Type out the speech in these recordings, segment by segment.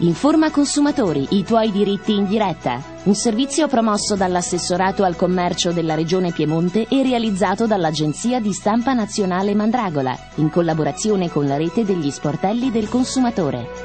Informa consumatori, i tuoi diritti in diretta. Un servizio promosso dall'Assessorato al Commercio della Regione Piemonte e realizzato dall'Agenzia di Stampa Nazionale Mandragola, in collaborazione con la rete degli sportelli del consumatore.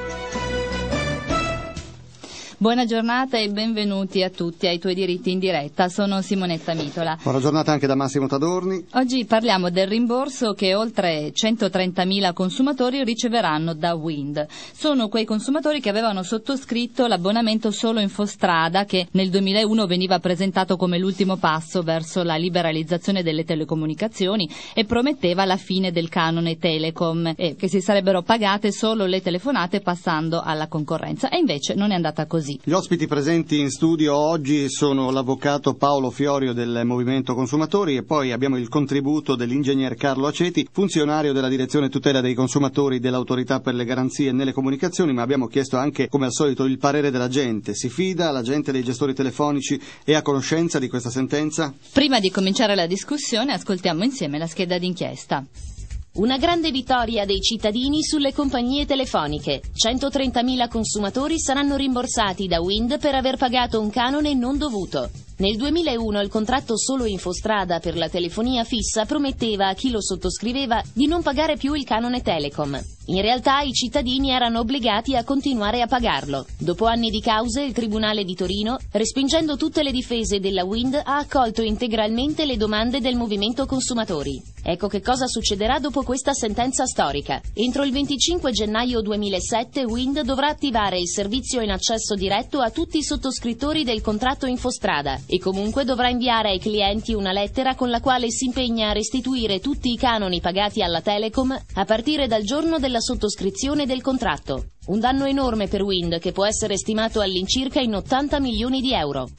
Buona giornata e benvenuti a tutti ai tuoi diritti in diretta. Sono Simonetta Mitola. Buona giornata anche da Massimo Tadorni. Oggi parliamo del rimborso che oltre 130.000 consumatori riceveranno da Wind. Sono quei consumatori che avevano sottoscritto l'abbonamento solo Infostrada, che nel 2001 veniva presentato come l'ultimo passo verso la liberalizzazione delle telecomunicazioni e prometteva la fine del canone Telecom e che si sarebbero pagate solo le telefonate passando alla concorrenza. E invece non è andata così. Gli ospiti presenti in studio oggi sono l'avvocato Paolo Fiorio del Movimento Consumatori e poi abbiamo il contributo dell'ingegner Carlo Aceti, funzionario della Direzione Tutela dei Consumatori dell'Autorità per le Garanzie nelle Comunicazioni, ma abbiamo chiesto anche, come al solito, il parere della gente. Si fida la gente dei gestori telefonici? È a conoscenza di questa sentenza? Prima di cominciare la discussione, ascoltiamo insieme la scheda d'inchiesta. Una grande vittoria dei cittadini sulle compagnie telefoniche. 130.000 consumatori saranno rimborsati da Wind per aver pagato un canone non dovuto. Nel 2001 il contratto solo Infostrada per la telefonia fissa prometteva a chi lo sottoscriveva di non pagare più il canone Telecom. In realtà i cittadini erano obbligati a continuare a pagarlo. Dopo anni di cause, il Tribunale di Torino, respingendo tutte le difese della Wind, ha accolto integralmente le domande del Movimento Consumatori. Ecco che cosa succederà dopo questa sentenza storica. Entro il 25 gennaio 2007 Wind dovrà attivare il servizio in accesso diretto a tutti i sottoscrittori del contratto Infostrada e comunque dovrà inviare ai clienti una lettera con la quale si impegna a restituire tutti i canoni pagati alla Telecom a partire dal giorno della sottoscrizione del contratto. Un danno enorme per Wind che può essere stimato all'incirca in 80 milioni di euro.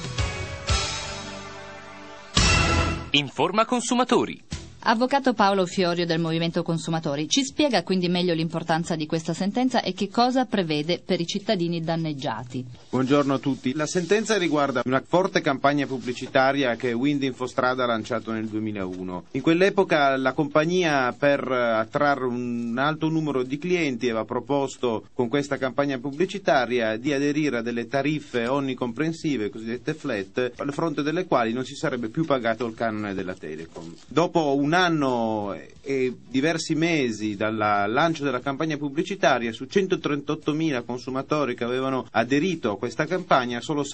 Informa consumatori. Avvocato Paolo Fiorio del Movimento Consumatori, ci spiega quindi meglio l'importanza di questa sentenza e che cosa prevede per i cittadini danneggiati. Buongiorno a tutti. La sentenza riguarda una forte campagna pubblicitaria che Wind Infostrada ha lanciato nel 2001. In quell'epoca la compagnia, per attrarre un alto numero di clienti, aveva proposto con questa campagna pubblicitaria di aderire a delle tariffe onnicomprensive, cosiddette flat, a fronte delle quali non si sarebbe più pagato il canone della Telecom. Dopo un anno e diversi mesi dal lancio della campagna pubblicitaria, su 138.000 consumatori che avevano aderito a questa campagna, solo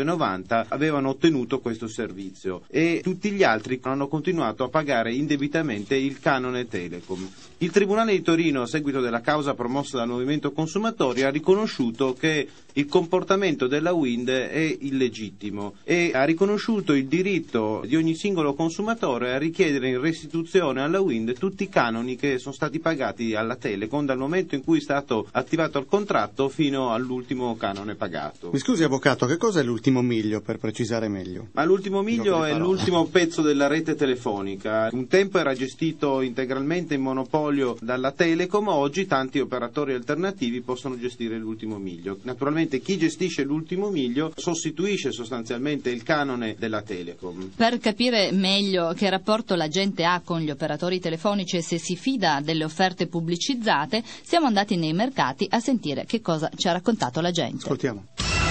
690 avevano ottenuto questo servizio e tutti gli altri hanno continuato a pagare indebitamente il canone Telecom. Il Tribunale di Torino, a seguito della causa promossa dal Movimento Consumatori, ha riconosciuto che il comportamento della Wind è illegittimo e ha riconosciuto il diritto di ogni singolo consumatore a richiedere in restituzione alla Wind tutti i canoni che sono stati pagati alla Telecom dal momento in cui è stato attivato il contratto fino all'ultimo canone pagato. Mi scusi avvocato, che cosa è l'ultimo miglio, per precisare meglio? Ma l'ultimo miglio è l'ultimo pezzo della rete telefonica. Un tempo era gestito integralmente in monopolio dalla Telecom, oggi tanti operatori alternativi possono gestire l'ultimo miglio. Naturalmente chi gestisce l'ultimo miglio sostituisce sostanzialmente il canone della Telecom. Per capire meglio che rapporto la gente ha con gli operatori telefonici e se si fida delle offerte pubblicizzate, siamo andati nei mercati a sentire che cosa ci ha raccontato la gente. Ascoltiamo.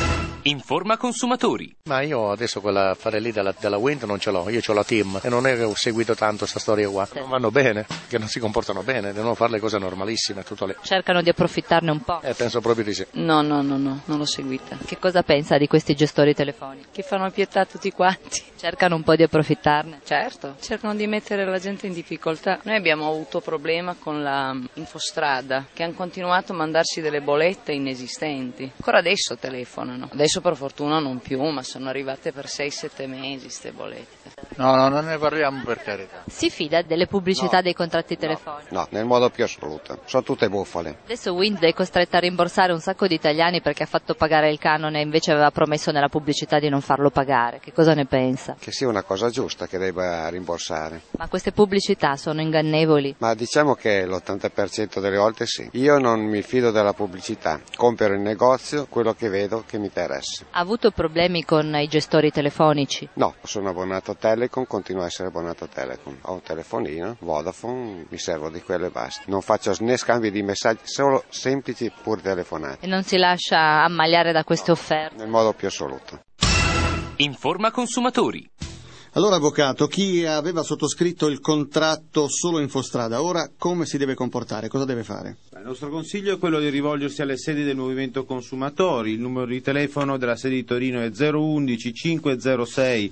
Informa consumatori. Ma io adesso quella fare lì della Wind non ce l'ho, io ho la Team e non è che ho seguito tanto questa storia qua. Non vanno bene, che non si comportano bene, devono fare le cose normalissime, tutto lì. Cercano di approfittarne un po'? Penso proprio di sì. No, non l'ho seguita. Che cosa pensa di questi gestori telefonici? Che fanno pietà a tutti quanti. Cercano un po' di approfittarne? Certo, cercano di mettere la gente in difficoltà. Noi abbiamo avuto problema con la Infostrada, che hanno continuato a mandarsi delle bollette inesistenti. Ancora adesso telefonano. Adesso per fortuna non più, ma sono arrivate per 6-7 mesi queste bollette. No, non ne parliamo, per carità. Si fida delle pubblicità dei contratti telefonici? No, nel modo più assoluto. Sono tutte bufale. Adesso Wind è costretta a rimborsare un sacco di italiani perché ha fatto pagare il canone e invece aveva promesso nella pubblicità di non farlo pagare. Che cosa ne pensa? Che sia una cosa giusta che debba rimborsare. Ma queste pubblicità sono ingannevoli? Ma diciamo che l'80% delle volte sì. Io non mi fido della pubblicità. Compro in negozio quello che vedo che mi interessa. Ha avuto problemi con i gestori telefonici? No, sono abbonato a Telecom Telecom, continuo a essere abbonato a Telecom. Ho un telefonino, Vodafone, mi servo di quello e basta. Non faccio né scambi di messaggi, solo semplici pur telefonate. E non si lascia ammaliare da queste offerte? Nel modo più assoluto. Informa consumatori. Allora, avvocato, chi aveva sottoscritto il contratto solo Infostrada, ora come si deve comportare? Cosa deve fare? Il nostro consiglio è quello di rivolgersi alle sedi del Movimento Consumatori. Il numero di telefono della sede di Torino è 011 506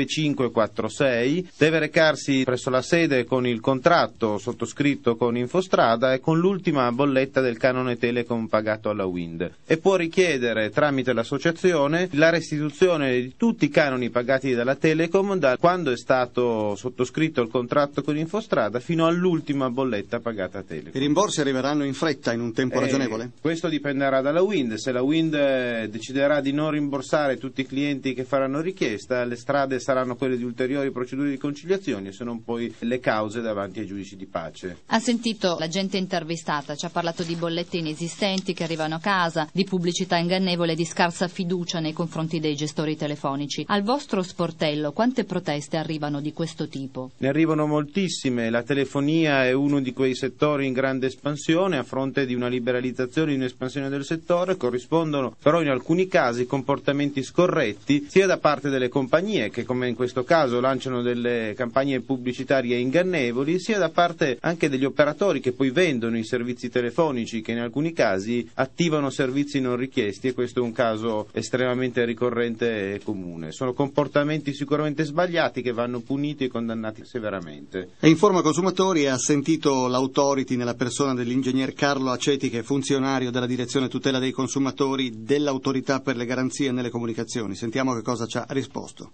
9546. Deve recarsi presso la sede con il contratto sottoscritto con Infostrada e con l'ultima bolletta del canone Telecom pagato alla Wind. E può richiedere tramite l'associazione la restituzione di tutti i canoni pagati dalla Telecom da quando è stato sottoscritto il contratto con Infostrada fino all'ultima bolletta pagata a Telecom. I rimborsi arriveranno in fretta, in un tempo ragionevole? Questo dipenderà dalla Wind. Se la Wind deciderà di non rimborsare tutti i clienti che faranno richiesta, le strade saranno quelle di ulteriori procedure di conciliazione, se non poi le cause davanti ai giudici di pace. Ha sentito la gente intervistata, ci ha parlato di bollette inesistenti che arrivano a casa, di pubblicità ingannevole, di scarsa fiducia nei confronti dei gestori telefonici. Al vostro sportello quante proteste arrivano di questo tipo? Ne arrivano moltissime. La telefonia è uno di quei settori in grande espansione. A fronte di una liberalizzazione e di un'espansione del settore corrispondono però in alcuni casi comportamenti scorretti sia da parte delle compagnie che, come in questo caso, lanciano delle campagne pubblicitarie ingannevoli, sia da parte anche degli operatori che poi vendono i servizi telefonici, che in alcuni casi attivano servizi non richiesti, e questo è un caso estremamente ricorrente e comune. Sono comportamenti sicuramente sbagliati che vanno puniti e condannati severamente. E Informa Consumatori ha sentito l'Authority nella persona dell'ingegner Carlo Aceti, che è funzionario della Direzione Tutela dei Consumatori dell'Autorità per le Garanzie nelle Comunicazioni. Sentiamo che cosa ci ha risposto.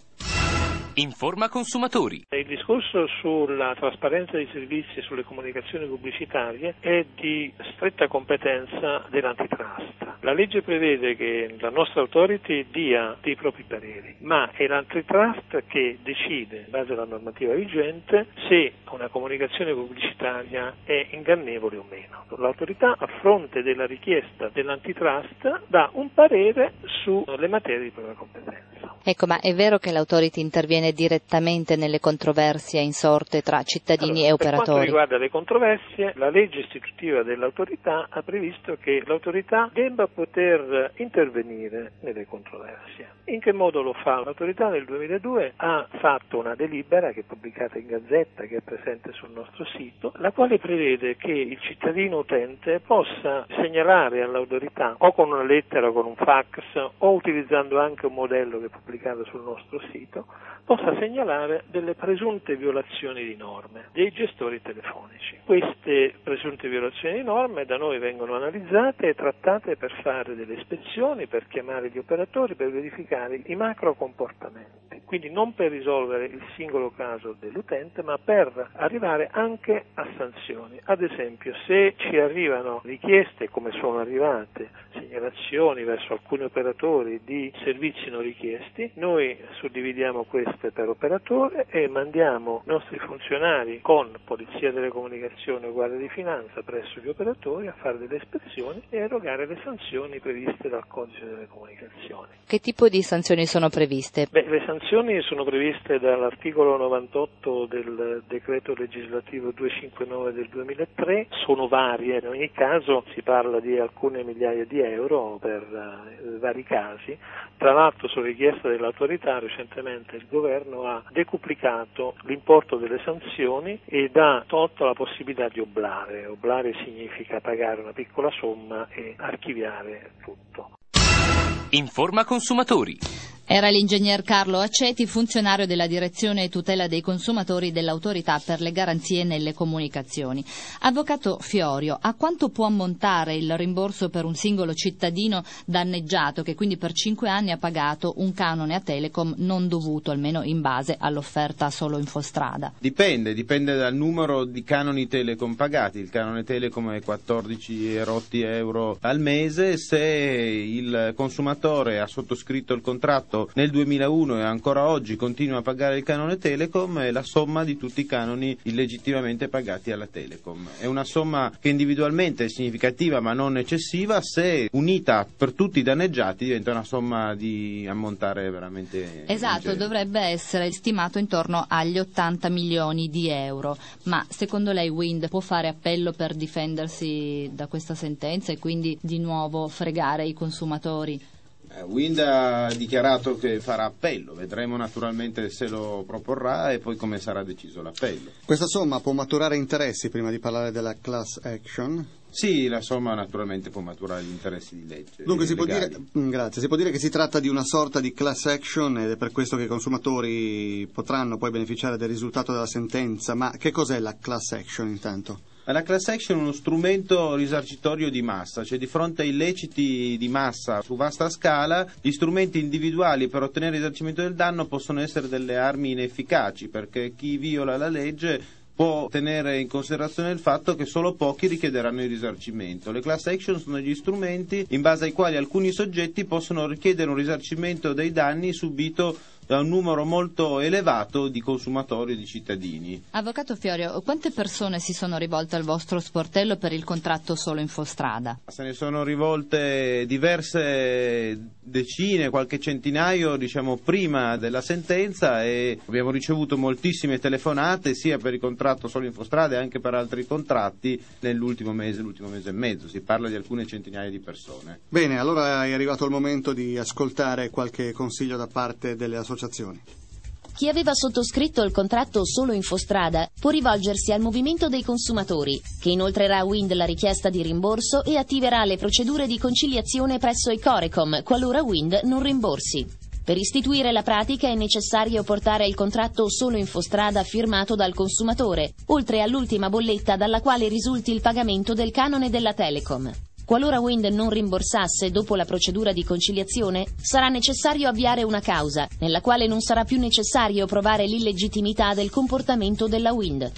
Informa consumatori. Il discorso sulla trasparenza dei servizi e sulle comunicazioni pubblicitarie è di stretta competenza dell'antitrust. La legge prevede che la nostra authority dia dei propri pareri, ma è l'antitrust che decide, in base alla normativa vigente, se una comunicazione pubblicitaria è ingannevole o meno. L'autorità, a fronte della richiesta dell'antitrust, dà un parere sulle materie di propria competenza. Ecco, ma è vero che l'autority interviene direttamente nelle controversie insorte tra cittadini e operatori? Per quanto riguarda le controversie, la legge istitutiva dell'autorità ha previsto che l'autorità debba poter intervenire nelle controversie. In che modo lo fa? L'autorità nel 2002 ha fatto una delibera che è pubblicata in Gazzetta, che è presente sul nostro sito, la quale prevede che il cittadino utente possa segnalare all'autorità o con una lettera o con un fax o utilizzando anche un modello che è pubblicato sul nostro sito, possa segnalare delle presunte violazioni di norme dei gestori telefonici. Queste presunte violazioni di norme da noi vengono analizzate e trattate per fare delle ispezioni, per chiamare gli operatori, per verificare i macro comportamenti, quindi non per risolvere il singolo caso dell'utente, ma per arrivare anche a sanzioni. Ad esempio, se ci arrivano richieste, come sono arrivate, segnalazioni verso alcuni operatori di servizi non richiesti, noi suddividiamo queste per operatore e mandiamo i nostri funzionari con Polizia delle Comunicazioni o Guardia di Finanza presso gli operatori a fare delle ispezioni e erogare le sanzioni previste dal Codice delle Comunicazioni. Che tipo di sanzioni sono previste? Le sanzioni sono previste dall'articolo 98 del decreto legislativo 259 del 2003, sono varie, in ogni caso si parla di alcune migliaia di euro per vari casi. Tra l'altro, su richiesta dell'autorità, recentemente il governo ha decuplicato l'importo delle sanzioni ed ha tolto la possibilità di oblare. Oblare significa pagare una piccola somma e archiviare tutto. Informa consumatori. Era l'ingegner Carlo Aceti, funzionario della Direzione Tutela dei Consumatori dell'Autorità per le Garanzie nelle Comunicazioni. Avvocato Fiorio, a quanto può ammontare il rimborso per un singolo cittadino danneggiato che quindi per 5 anni ha pagato un canone a Telecom non dovuto, almeno in base all'offerta solo Infostrada? Dipende dal numero di canoni Telecom pagati. Il canone Telecom è 14 euro al mese. Se il consumatore ha sottoscritto il contratto pagato nel 2001 e ancora oggi continua a pagare il canone Telecom è la somma di tutti i canoni illegittimamente pagati alla Telecom. È una somma che individualmente è significativa ma non eccessiva, se unita per tutti i danneggiati diventa una somma di ammontare veramente esatto, ingente. dovrebbe essere stimato intorno agli 80 milioni di euro. Ma secondo lei Wind può fare appello per difendersi da questa sentenza e quindi di nuovo fregare i consumatori? Wind ha dichiarato che farà appello, vedremo naturalmente se lo proporrà e poi come sarà deciso l'appello. Questa somma può maturare interessi prima di parlare della class action? Sì, la somma naturalmente può maturare gli interessi di legge. Dunque si può dire che si tratta di una sorta di class action ed è per questo che i consumatori potranno poi beneficiare del risultato della sentenza. Ma che cos'è la class action intanto? La class action è uno strumento risarcitorio di massa, cioè di fronte a illeciti di massa su vasta scala, gli strumenti individuali per ottenere il risarcimento del danno possono essere delle armi inefficaci, perché chi viola la legge può tenere in considerazione il fatto che solo pochi richiederanno il risarcimento. Le class action sono gli strumenti in base ai quali alcuni soggetti possono richiedere un risarcimento dei danni subito da un numero molto elevato di consumatori e di cittadini. Avvocato Fiorio, quante persone si sono rivolte al vostro sportello per il contratto solo Infostrada? Se ne sono rivolte diverse decine, qualche centinaio, prima della sentenza, e abbiamo ricevuto moltissime telefonate sia per il contratto solo Infostrada e anche per altri contratti l'ultimo mese e mezzo. Si parla di alcune centinaia di persone. Bene, allora è arrivato il momento di ascoltare qualche consiglio da parte delle associazioni. Chi aveva sottoscritto il contratto solo Infostrada può rivolgersi al Movimento dei Consumatori, che inoltrerà a Wind la richiesta di rimborso e attiverà le procedure di conciliazione presso i Corecom, qualora Wind non rimborsi. Per istituire la pratica è necessario portare il contratto solo Infostrada firmato dal consumatore, oltre all'ultima bolletta dalla quale risulti il pagamento del canone della Telecom. Qualora Wind non rimborsasse dopo la procedura di conciliazione, sarà necessario avviare una causa, nella quale non sarà più necessario provare l'illegittimità del comportamento della Wind.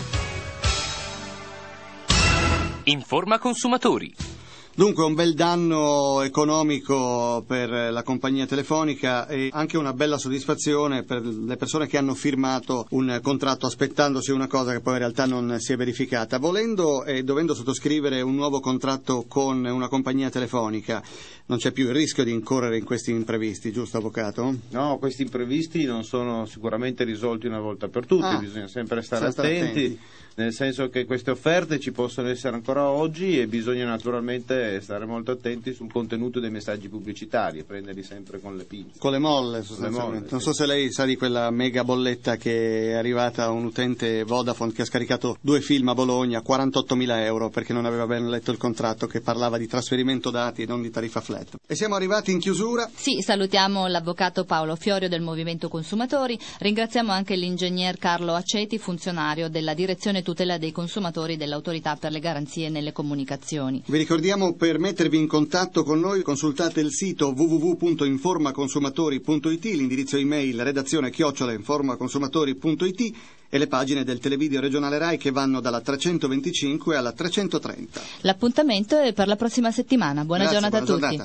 Informa consumatori. Dunque un bel danno economico per la compagnia telefonica e anche una bella soddisfazione per le persone che hanno firmato un contratto aspettandosi una cosa che poi in realtà non si è verificata. Volendo e dovendo sottoscrivere un nuovo contratto con una compagnia telefonica, non c'è più il rischio di incorrere in questi imprevisti, giusto avvocato? No, questi imprevisti non sono sicuramente risolti una volta per tutte, bisogna sempre stare attenti. Nel senso che queste offerte ci possono essere ancora oggi e bisogna naturalmente stare molto attenti sul contenuto dei messaggi pubblicitari e prenderli sempre con le pinze. Con le molle sostanzialmente. Non so se lei sa di quella mega bolletta che è arrivata a un utente Vodafone che ha scaricato 2 film a Bologna, 48.000 euro perché non aveva ben letto il contratto che parlava di trasferimento dati e non di tariffa flat. E siamo arrivati in chiusura. Sì, salutiamo l'avvocato Paolo Fiorio del Movimento Consumatori, ringraziamo anche l'ingegner Carlo Aceti, funzionario della Direzione Tutela dei Consumatori dell'Autorità per le Garanzie nelle Comunicazioni. Vi ricordiamo, per mettervi in contatto con noi consultate il sito www.informaconsumatori.it, l'indirizzo email redazione@informaconsumatori.it e le pagine del televideo regionale Rai che vanno dalla 325 alla 330. L'appuntamento è per la prossima settimana. Buona giornata a tutti.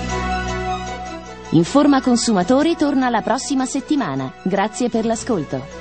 Informa Consumatori torna la prossima settimana. Grazie per l'ascolto.